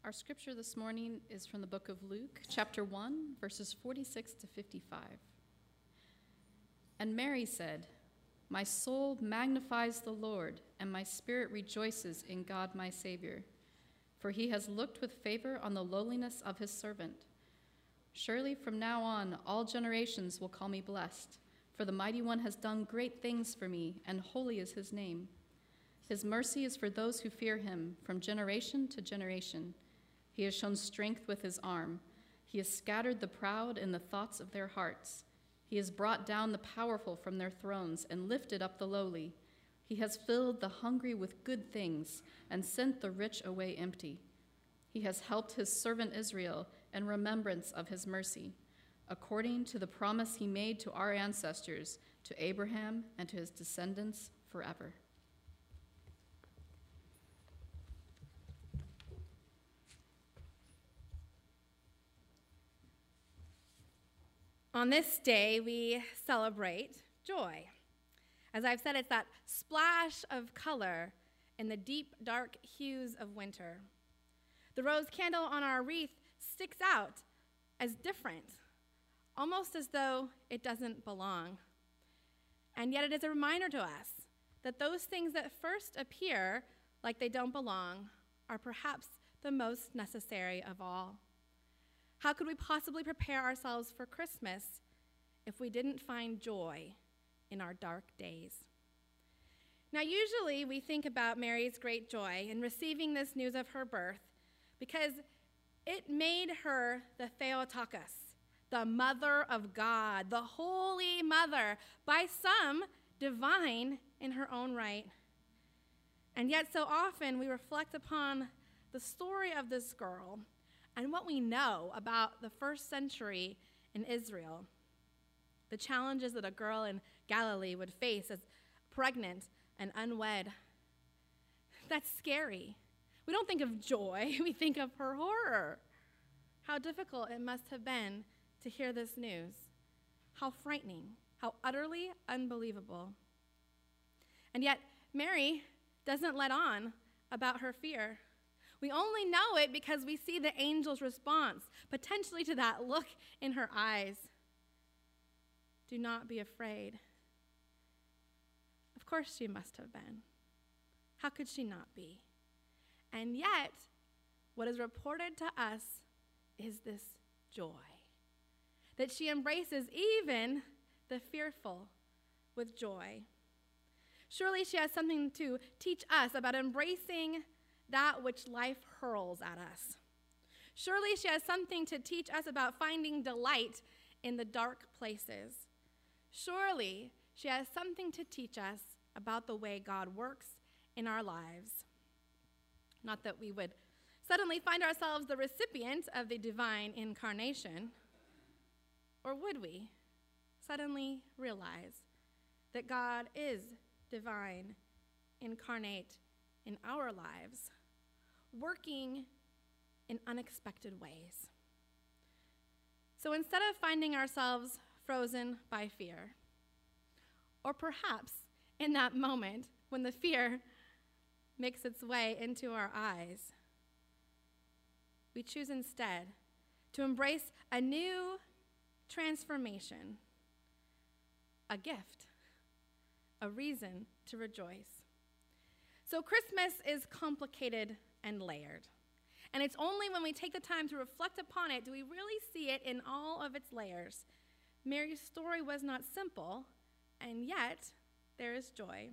Our scripture this morning is from the book of Luke, chapter 1, verses 46 to 55. And Mary said, "My soul magnifies the Lord, and my spirit rejoices in God my Savior, for he has looked with favor on the lowliness of his servant. Surely from now on all generations will call me blessed, for the Mighty One has done great things for me, and holy is his name. His mercy is for those who fear him from generation to generation. He has shown strength with his arm. He has scattered the proud in the thoughts of their hearts. He has brought down the powerful from their thrones and lifted up the lowly. He has filled the hungry with good things and sent the rich away empty. He has helped his servant Israel in remembrance of his mercy, according to the promise he made to our ancestors, to Abraham and to his descendants forever." On this day, we celebrate joy. As I've said, it's that splash of color in the deep, dark hues of winter. The rose candle on our wreath sticks out as different, almost as though it doesn't belong. And yet it is a reminder to us that those things that first appear like they don't belong are perhaps the most necessary of all. How could we possibly prepare ourselves for Christmas if we didn't find joy in our dark days? Now, usually we think about Mary's great joy in receiving this news of her birth because it made her the Theotokos, the Mother of God, the Holy Mother, by some divine in her own right. And yet so often we reflect upon the story of this girl and what we know about the first century in Israel, the challenges that a girl in Galilee would face as pregnant and unwed. That's scary. We don't think of joy, we think of her horror. How difficult it must have been to hear this news. How frightening, how utterly unbelievable. And yet, Mary doesn't let on about her fear. We only know it because we see the angel's response, potentially to that look in her eyes. "Do not be afraid." Of course she must have been. How could she not be? And yet, what is reported to us is this joy, that she embraces even the fearful with joy. Surely she has something to teach us about embracing that which life hurls at us. Surely she has something to teach us about finding delight in the dark places. Surely she has something to teach us about the way God works in our lives. Not that we would suddenly find ourselves the recipient of the divine incarnation, or would we suddenly realize that God is divine, incarnate in our lives, working in unexpected ways. So instead of finding ourselves frozen by fear, or perhaps in that moment when the fear makes its way into our eyes, we choose instead to embrace a new transformation, a gift, a reason to rejoice. So Christmas is complicated and layered. And it's only when we take the time to reflect upon it do we really see it in all of its layers. Mary's story was not simple, and yet there is joy.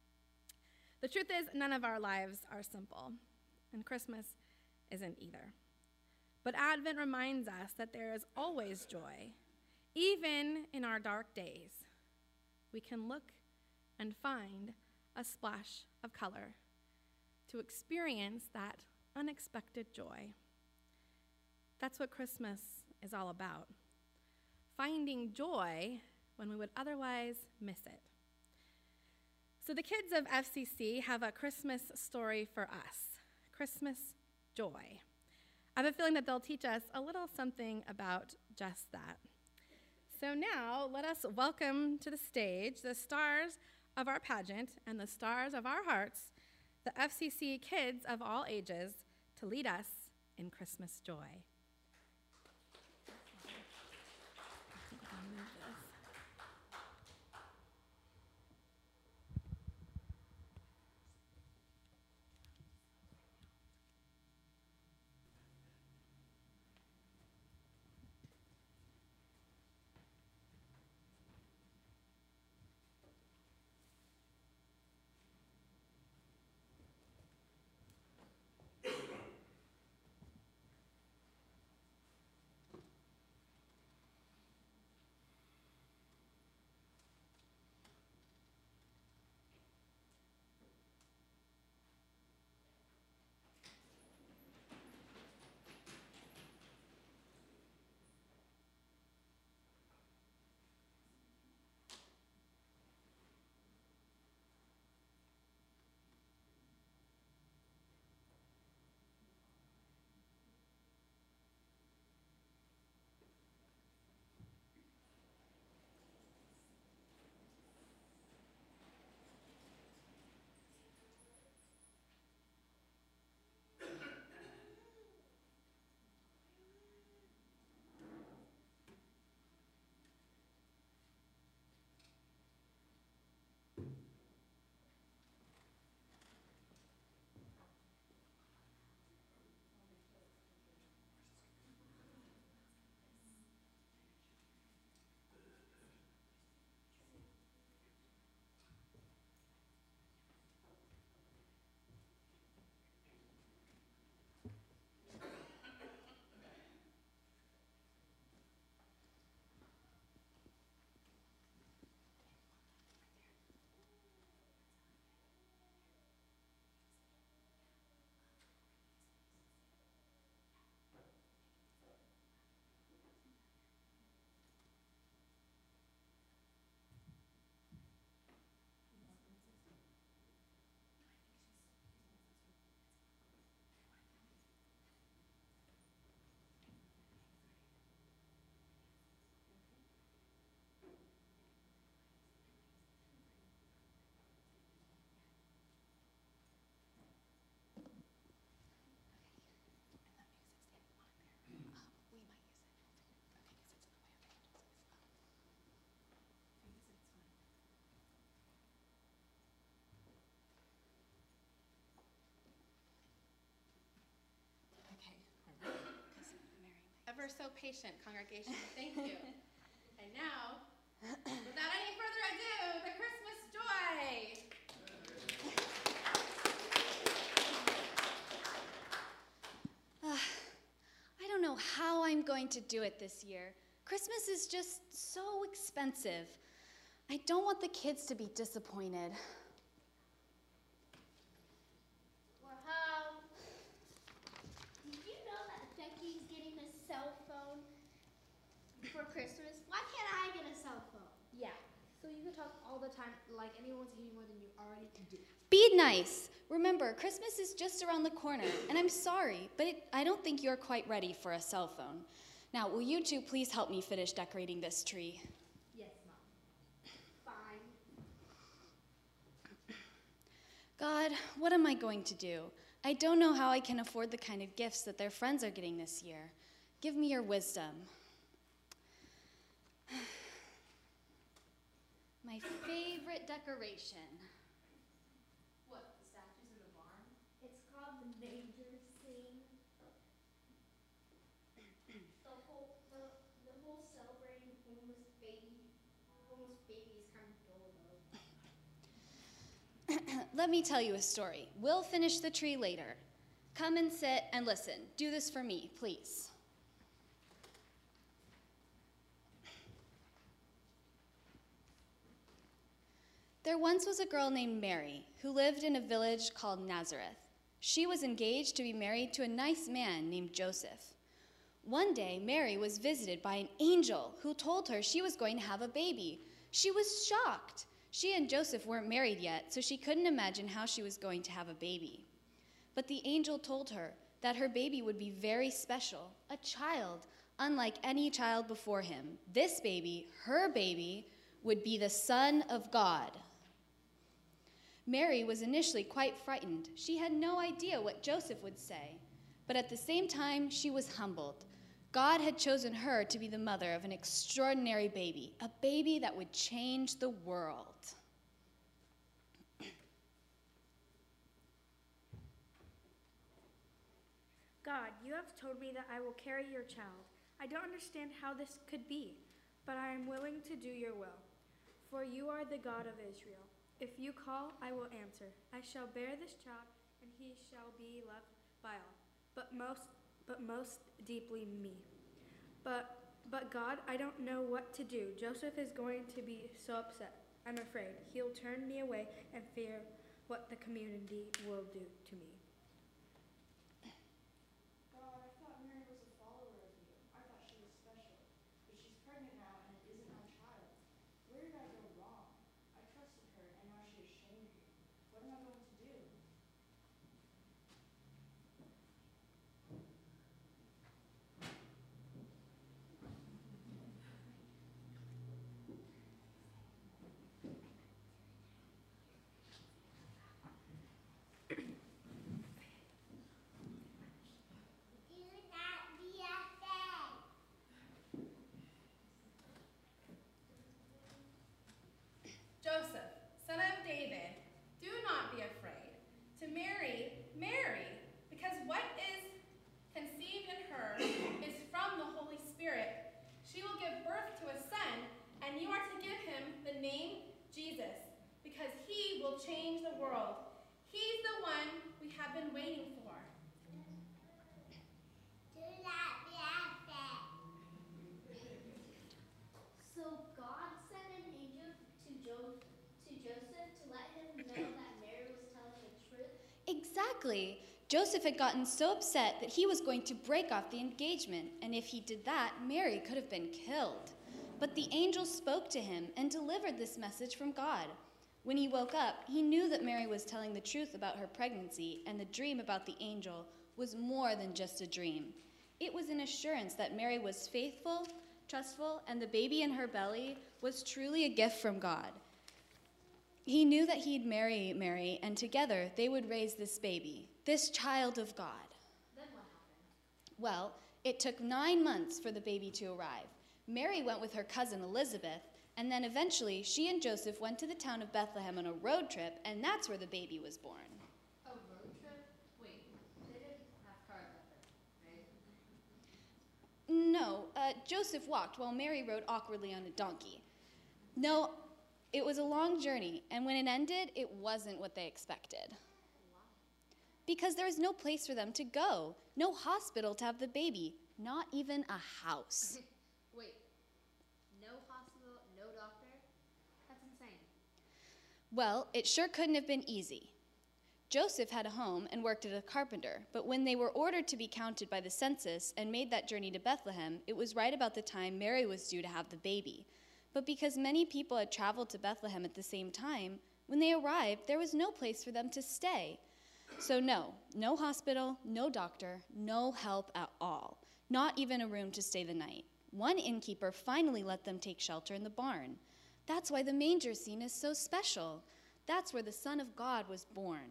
The truth is, none of our lives are simple, and Christmas isn't either. But Advent reminds us that there is always joy. Even in our dark days, we can look and find a splash of color to experience that unexpected joy. That's what Christmas is all about. Finding joy when we would otherwise miss it. So the kids of FCC have a Christmas story for us, Christmas joy. I have a feeling that they'll teach us a little something about just that. So now let us welcome to the stage the stars of our pageant and the stars of our hearts, the FCC kids of all ages, to lead us in Christmas joy. I'll move this. Ever so patient, congregation. Thank you. And now, without any further ado, the Christmas joy. I don't know how I'm going to do it this year. Christmas is just so expensive. I don't want the kids to be disappointed. Wow. Did you know that Becky's getting a cell phone for Christmas? Why can't I get a cell phone? Yeah, so you can talk all the time like anyone's hitting more than you already do. Be nice. Remember, Christmas is just around the corner, and I'm sorry, but I don't think you're quite ready for a cell phone. Now, will you two please help me finish decorating this tree? Yes, Mom. Fine. God, what am I going to do? I don't know how I can afford the kind of gifts that their friends are getting this year. Give me your wisdom. My favorite decoration. What, the statues in the barn? It's called the manger scene. The whole celebrating homeless babies kind of dull though. Let me tell you a story. We'll finish the tree later. Come and sit and listen. Do this for me, please. There once was a girl named Mary who lived in a village called Nazareth. She was engaged to be married to a nice man named Joseph. One day, Mary was visited by an angel who told her she was going to have a baby. She was shocked. She and Joseph weren't married yet, so she couldn't imagine how she was going to have a baby. But the angel told her that her baby would be very special, a child, unlike any child before him. This baby, her baby, would be the Son of God. Mary was initially quite frightened. She had no idea what Joseph would say. But at the same time, she was humbled. God had chosen her to be the mother of an extraordinary baby, a baby that would change the world. God, you have told me that I will carry your child. I don't understand how this could be, but I am willing to do your will. For you are the God of Israel. If you call, I will answer. I shall bear this child, and he shall be loved by all, but most deeply me. But God, I don't know what to do. Joseph is going to be so upset. I'm afraid he'll turn me away and fear what the community will do to me. God, I thought Mary was a follower of you. I thought she was special. But she's pregnant now and it isn't my child. Where did I go wrong? I trusted her and now she has shamed me. What am I going to do? Joseph, son of David, do not be afraid to marry Mary, because what is conceived in her is from the Holy Spirit. She will give birth to a son, and you are to give him the name Jesus, because he will change the world. He's the one we have been waiting for. So God sent an angel to Joseph to let him know that Mary was telling the truth. Exactly. Joseph had gotten so upset that he was going to break off the engagement, and if he did that, Mary could have been killed. But the angel spoke to him and delivered this message from God. When he woke up, he knew that Mary was telling the truth about her pregnancy, and the dream about the angel was more than just a dream. It was an assurance that Mary was faithful, trustful, and the baby in her belly was truly a gift from God. He knew that he'd marry Mary, and together they would raise this baby, this child of God. Then what happened? Well, it took 9 months for the baby to arrive. Mary went with her cousin Elizabeth, and then eventually she and Joseph went to the town of Bethlehem on a road trip, and that's where the baby was born. A road trip? Wait, they didn't have cars up there, right? No, Joseph walked while Mary rode awkwardly on a donkey. No, it was a long journey, and when it ended, it wasn't what they expected. Because there was no place for them to go, no hospital to have the baby, not even a house. Wait, no hospital, no doctor? That's insane. Well, it sure couldn't have been easy. Joseph had a home and worked as a carpenter, but when they were ordered to be counted by the census and made that journey to Bethlehem, it was right about the time Mary was due to have the baby. But because many people had traveled to Bethlehem at the same time, when they arrived, there was no place for them to stay. So no hospital, no doctor, no help at all, not even a room to stay the night. One innkeeper finally let them take shelter in the barn. That's why the manger scene is so special. That's where the Son of God was born.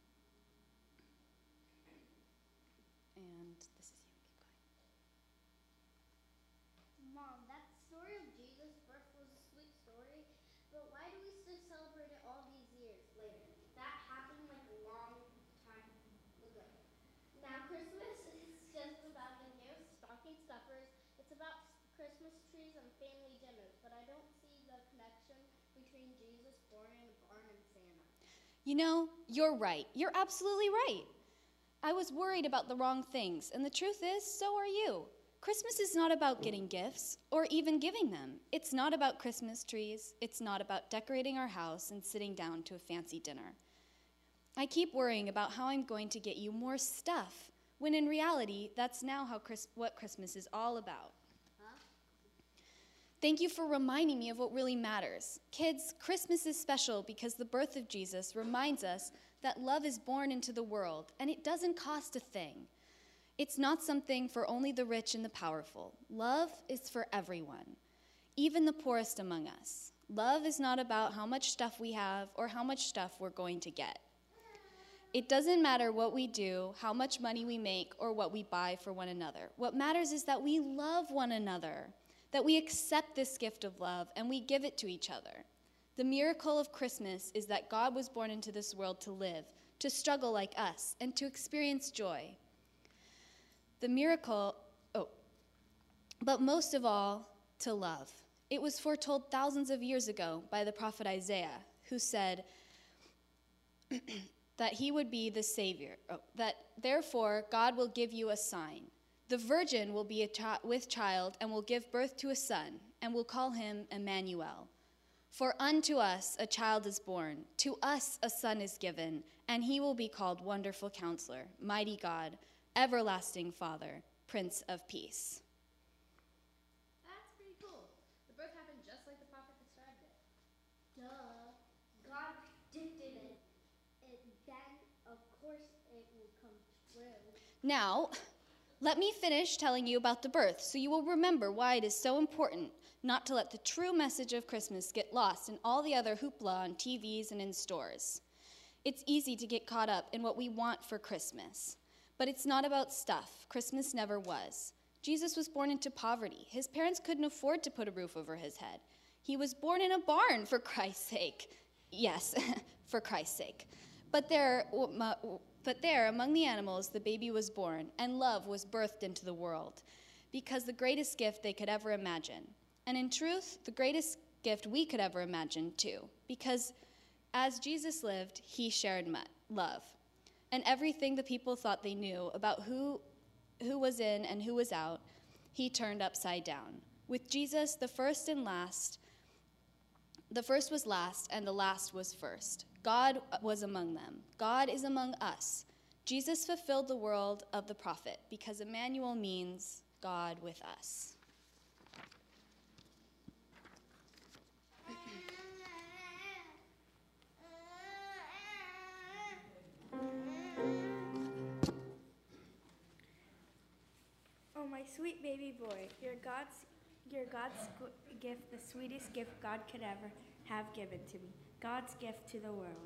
And this is you. Keep going. Mom, that story of Jesus' birth was a sweet story, but why do we still celebrate it all these years later? That happened like a long time ago. Now Christmas is just about the gifts, stocking stuffers. It's about Christmas trees and family dinners, but I don't see the connection between Jesus born in a barn and Santa. You know, you're right. You're absolutely right. I was worried about the wrong things, and the truth is, so are you. Christmas is not about getting gifts or even giving them. It's not about Christmas trees. It's not about decorating our house and sitting down to a fancy dinner. I keep worrying about how I'm going to get you more stuff, when in reality, that's now what Christmas is all about. Thank you for reminding me of what really matters. Kids, Christmas is special because the birth of Jesus reminds us that love is born into the world, and it doesn't cost a thing. It's not something for only the rich and the powerful. Love is for everyone, even the poorest among us. Love is not about how much stuff we have or how much stuff we're going to get. It doesn't matter what we do, how much money we make, or what we buy for one another. What matters is that we love one another, that we accept this gift of love and we give it to each other. The miracle of Christmas is that God was born into this world to live, to struggle like us, and to experience joy. But most of all, to love. It was foretold thousands of years ago by the prophet Isaiah, who said that he would be the Savior, that therefore God will give you a sign. The virgin will be with child and will give birth to a son, and will call him Emmanuel. For unto us a child is born, to us a son is given, and he will be called Wonderful Counselor, Mighty God, Everlasting Father, Prince of Peace. That's pretty cool. The birth happened just like the prophet described it. Duh. God predicted it. And then, of course, it will come true. Now, let me finish telling you about the birth so you will remember why it is so important not to let the true message of Christmas get lost in all the other hoopla on TVs and in stores. It's easy to get caught up in what we want for Christmas. But it's not about stuff. Christmas never was. Jesus was born into poverty. His parents couldn't afford to put a roof over his head. He was born in a barn, for Christ's sake. Yes, for Christ's sake. But there, among the animals, the baby was born, and love was birthed into the world, because the greatest gift they could ever imagine. And in truth, the greatest gift we could ever imagine, too, because as Jesus lived, he shared love. And everything the people thought they knew about who was in and who was out, he turned upside down. With Jesus, the first was last, and the last was first. God was among them. God is among us. Jesus fulfilled the word of the prophet, because Emmanuel means God with us. Oh, my sweet baby boy, you're God's gift, the sweetest gift God could ever have given to me. God's gift to the world.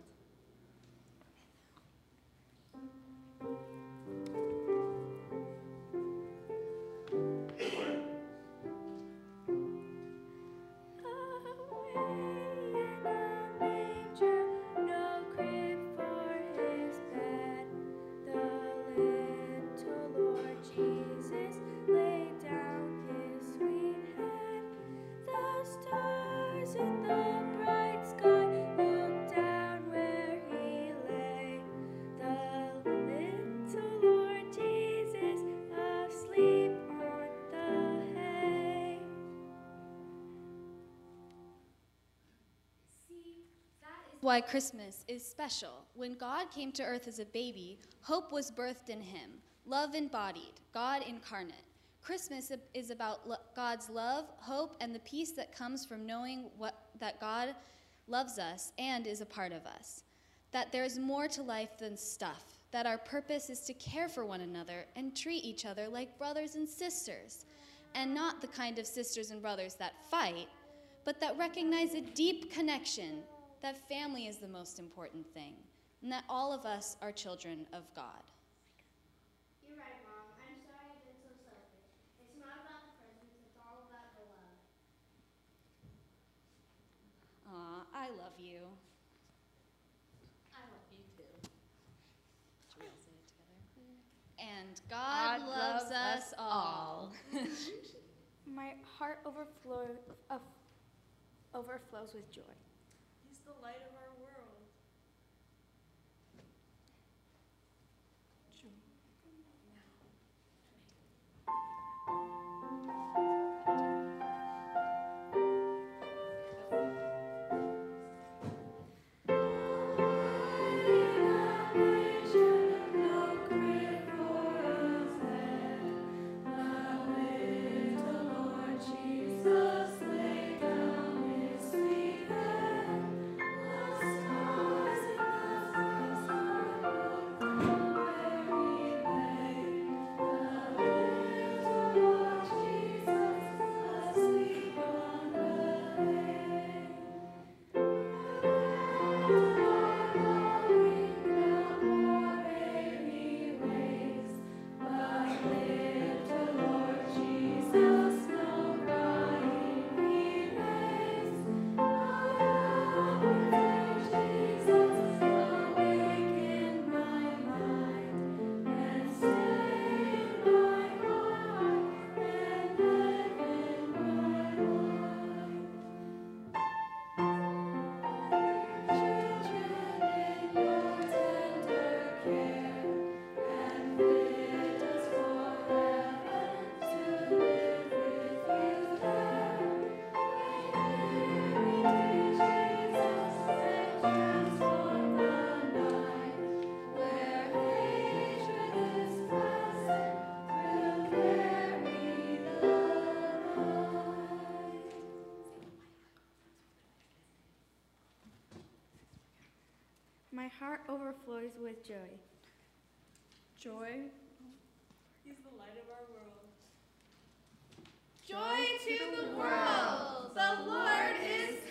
Why Christmas is special. When God came to earth as a baby, hope was birthed in him, love embodied, God incarnate. Christmas is about God's love, hope, and the peace that comes from knowing that God loves us and is a part of us. That there is more to life than stuff. That our purpose is to care for one another and treat each other like brothers and sisters. And not the kind of sisters and brothers that fight, but that recognize a deep connection, that family is the most important thing, and that all of us are children of God. You're right, Mom. I'm sorry I've been so selfish. It's not about the presents, it's all about the love. Aw, I love you. I love you too. Should we all say it together? And God loves us all. My heart overflows with joy. He's the light of our world. Jesus laid down his sweet head. My heart overflows with joy. Joy. He's the light of our world. Joy to the world! The Lord is